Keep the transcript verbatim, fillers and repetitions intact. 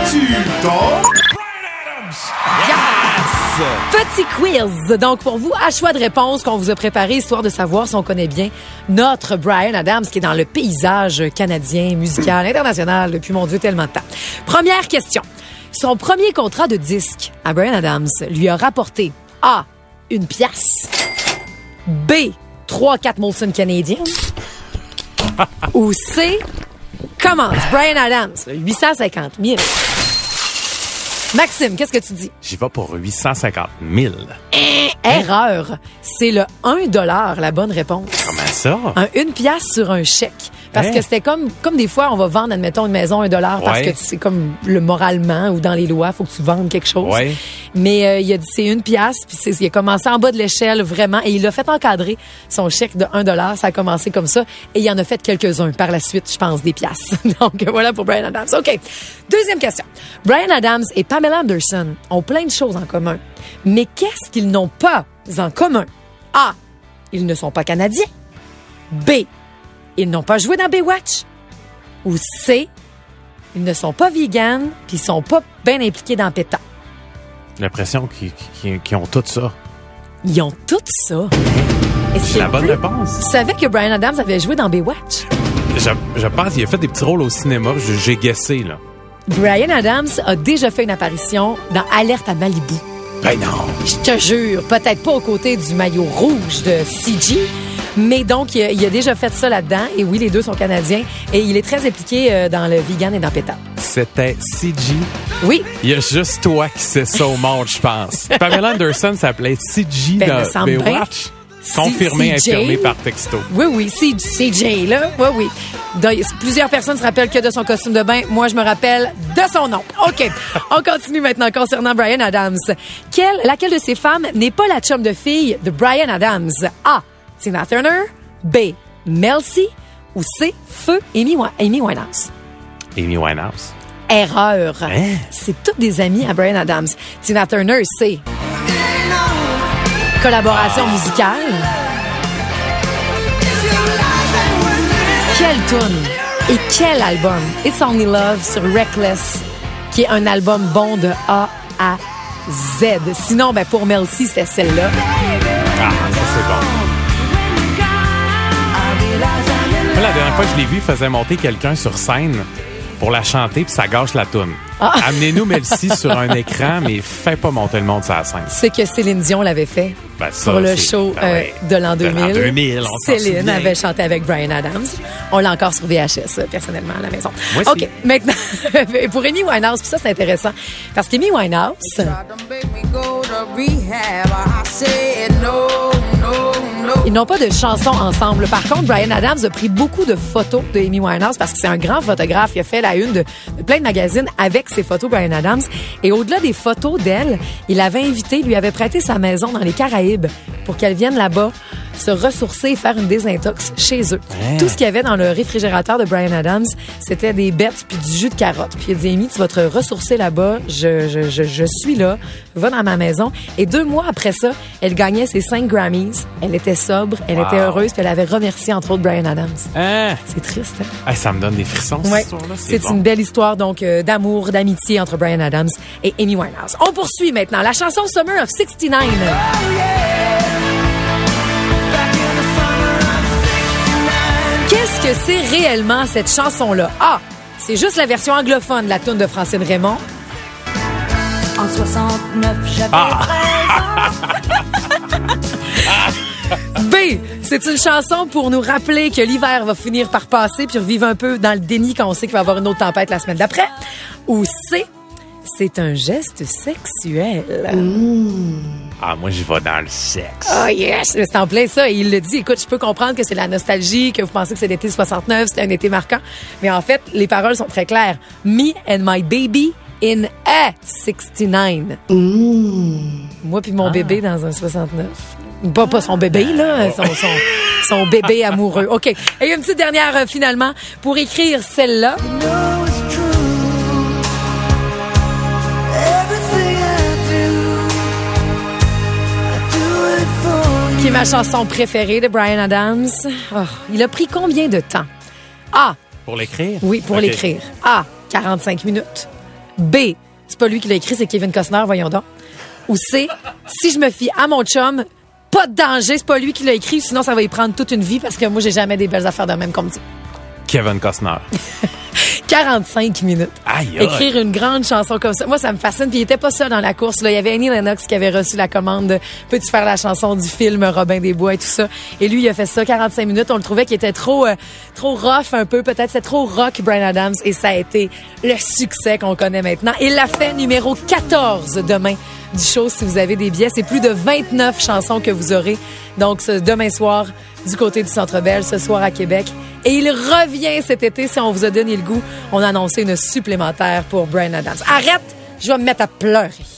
C'est-tu ton... Petit quiz, donc pour vous, à choix de réponse qu'on vous a préparé, histoire de savoir si on connaît bien notre Bryan Adams, qui est dans le paysage canadien, musical, international depuis, mon Dieu, tellement de temps. Première question. Son premier contrat de disque à Bryan Adams lui a rapporté A, une pièce, B, trois quatre Molson canadiens, ou C, commence, Bryan Adams, huit cent cinquante mille. Maxime, qu'est-ce que tu dis? J'y vais pour huit cent cinquante mille. Erreur. C'est le un dollar, la bonne réponse. Comment ça? Un une pièce sur un chèque. Parce Hein? que c'était comme, comme des fois, on va vendre, admettons, une maison un dollar parce Ouais. que c'est comme le moralement ou dans les lois, faut que tu vendes quelque chose. Ouais. Mais euh, il a dit c'est une pièce, puis c'est, il a commencé en bas de l'échelle vraiment et il a fait encadrer son chèque de un dollar. Ça a commencé comme ça et il en a fait quelques-uns par la suite, je pense, des pièces. Donc voilà pour Bryan Adams. OK. Deuxième question. Bryan Adams et Pamela Anderson ont plein de choses en commun. Mais qu'est-ce qu'ils n'ont pas en commun? A. Ils ne sont pas canadiens. B. Ils n'ont pas joué dans Baywatch. Ou C. Ils ne sont pas vegans puis ils sont pas bien impliqués dans PETA. J'ai l'impression qu'ils, qu'ils, qu'ils ont tout ça. Ils ont tout ça. Est-ce C'est que la bonne vous- réponse. Tu savais que Bryan Adams avait joué dans Baywatch? Je, je pense qu'il a fait des petits rôles au cinéma. J'ai, j'ai guessé, là. Bryan Adams a déjà fait une apparition dans Alerte à Malibu. Ben non. Je te jure, peut-être pas aux côtés du maillot rouge de C G, mais donc il a, il a déjà fait ça là-dedans. Et oui, les deux sont canadiens. Et il est très impliqué euh, dans le vegan et dans PETA. C'était C G. Oui, Il y a juste toi qui sais ça au monde, je pense. Pamela Anderson s'appelait C G Ben, me dans semble bien. Baywatch. Confirmé, C J. infirmé par texto. oui, oui, c'est C J, là. Oui, oui. Donc, plusieurs personnes se rappellent que de son costume de bain. Moi, je me rappelle de son nom. OK. On continue maintenant concernant Bryan Adams. Quelle, laquelle de ces femmes n'est pas la chum de fille de Bryan Adams? A. Tina Turner. B. Mel C. Ou C. Feu Amy, Wi- Amy Winehouse. Amy Winehouse. Erreur. Hein? C'est toutes des amies à Bryan Adams. Tina Turner, c'est collaboration musicale. Quelle tune et quel album. It's Only Love sur Reckless, qui est un album bon de A à Z. Sinon, ben pour Mel C, c'était celle-là. Ah, ça c'est bon. Moi, la dernière fois que je l'ai vu, il faisait monter quelqu'un sur scène pour la chanter, puis ça gâche la toune. Ah. Amenez-nous Melcy sur un écran, mais fais pas monter le monde sur la scène. C'est que Céline Dion l'avait fait Ben, ça, pour le c'est- show ben euh, ouais. de l'an deux De l'an mille. deux mille, on s'en Céline souvient. avait chanté avec Bryan Adams. On l'a encore sur V H S, euh, personnellement, à la maison. Moi aussi. OK, maintenant, pour Amy Winehouse, puis ça, c'est intéressant. Parce qu'Amy Winehouse, ils n'ont pas de chansons ensemble. Par contre, Bryan Adams a pris beaucoup de photos de Amy Winehouse parce que c'est un grand photographe. Il a fait la une de, de plein de magazines avec ses photos, Bryan Adams. Et au-delà des photos d'elle, il l'avait invité, lui avait prêté sa maison dans les Caraïbes pour qu'elle vienne là-bas se ressourcer et faire une désintox chez eux. Hein? Tout ce qu'il y avait dans le réfrigérateur de Bryan Adams, c'était des bêtes puis du jus de carotte. Puis il a dit, Amy, tu vas te ressourcer là-bas. Je, je, je, je suis là. Va dans ma maison. Et deux mois après ça, elle gagnait ses cinq Grammys. Elle était sobre, elle Wow. était heureuse, puis elle avait remercié, entre autres, Bryan Adams. Hein? C'est triste, hein? Hey, ça me donne des frissons, cette Ouais. histoire-là. C'est bon. une belle histoire, donc, euh, d'amour, d'amitié entre Bryan Adams et Amy Winehouse. On poursuit maintenant la chanson Summer of soixante-neuf. Qu'est-ce que c'est réellement cette chanson-là? A. C'est juste la version anglophone de la tune de Francine Raymond. En soixante-neuf, j'avais Ah! B. C'est une chanson pour nous rappeler que l'hiver va finir par passer puis revivre un peu dans le déni quand on sait qu'il va y avoir une autre tempête la semaine d'après. Ou C. C'est un geste sexuel. Ah, moi, j'y vais dans le sexe. Oh yes! C'est en plein ça. Et il le dit, écoute, je peux comprendre que c'est la nostalgie, que vous pensez que c'est l'été soixante-neuf, c'était un été marquant. Mais en fait, les paroles sont très claires. Me and my baby in a soixante-neuf. Moi puis mon bébé dans un soixante-neuf. Pas, pas son bébé, là, son, son, son bébé amoureux. OK. Et une petite dernière, euh, finalement, pour écrire celle-là. Qui est ma chanson préférée de Bryan Adams. Oh, il a pris combien de temps? A. Pour l'écrire? Oui, pour Ok. l'écrire. A. quarante-cinq minutes. B, c'est pas lui qui l'a écrit, c'est Kevin Costner, voyons donc. Ou C, si je me fie à mon chum, pas de danger, c'est pas lui qui l'a écrit, sinon ça va y prendre toute une vie parce que moi, j'ai jamais des belles affaires de même qu'on me dit. Kevin Costner. quarante-cinq minutes. Aïe, aïe. Écrire une grande chanson comme ça. Moi, ça me fascine. Puis il était pas seul dans la course. Là. Il y avait Annie Lennox qui avait reçu la commande de « Peux-tu faire la chanson du film Robin des Bois » et tout ça. Et lui, il a fait ça quarante-cinq minutes. On le trouvait qu'il était trop euh, trop rough un peu. Peut-être c'est trop rock, Bryan Adams. Et ça a été le succès qu'on connaît maintenant. Il l'a fait numéro quatorze demain du show si vous avez des billets. C'est plus de vingt-neuf chansons que vous aurez. Donc, ce demain soir, du côté du Centre Bell, ce soir à Québec. Et il revient cet été, si on vous a donné le goût. On a annoncé une supplémentaire pour Bryan Adams. Arrête, je vais me mettre à pleurer.